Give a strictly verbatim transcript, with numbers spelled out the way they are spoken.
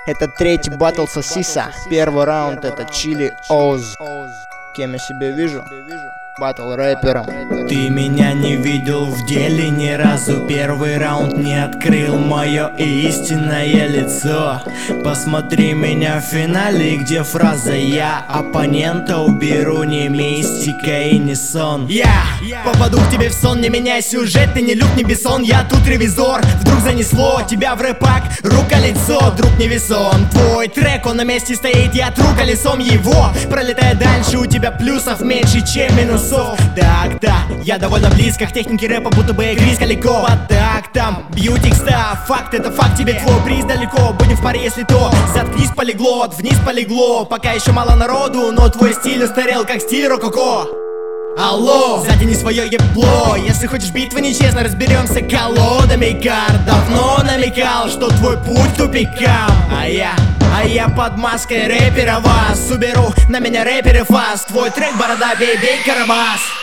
Это третий батл со Сиса. Первый раунд это Чили Оз. Кем я себя вижу? Батл рэпером. Ты меня не видел в деле ни разу. Первый раунд не открыл мое истинное лицо. Посмотри меня в финале, где фраза «Я оппонента уберу, не мистика и не сон». Я попаду к тебе в сон, не меняй сюжет. Ты не Люк, не Бессон, я тут ревизор. Вдруг занесло тебя в рэпак, рука-лицо, друг не весон. Твой трек, он на месте стоит, я тру колесом его. Пролетая дальше, у тебя плюсов меньше, чем минусов. Так, да, я довольно близко к технике рэпа, будто бы Крис Калико. Так, там, бью текста, факт это факт, тебе твой приз далеко. Будем в паре, если то, заткнись полиглот, вниз полегло. Пока еще мало народу, но твой стиль устарел, как стиль рококо. Алло, сзади не свое ебло. Если хочешь битвы нечестно, разберемся колодами карт. Давно намекал, что твой путь тупикам. А я, а я под маской рэпера вас уберу, на меня рэперы фаст. Твой трек борода, бей, бей, Карабас.